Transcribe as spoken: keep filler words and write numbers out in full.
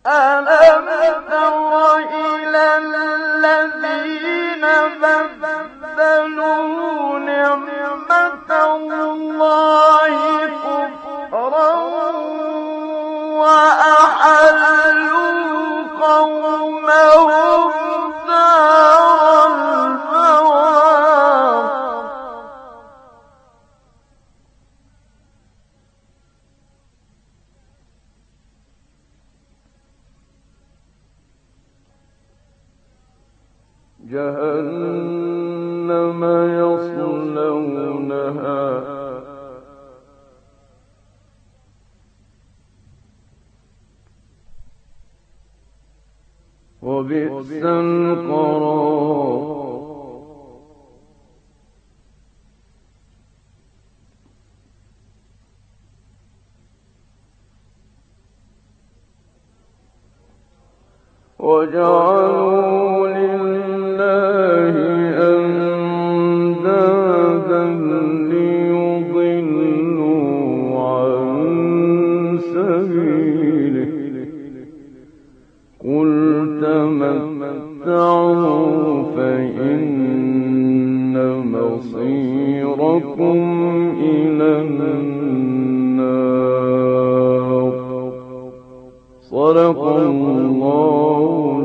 ألم تر إلى الذين بدلوا نعمة الله كفرا وأحلوا قومهم دار البوار جهنم يصلونها وبئس القرار وجعلوا لله أندادا ليضلوا عن سبيله قل تمتعوا فإن مصيركم إلى النار صدق الله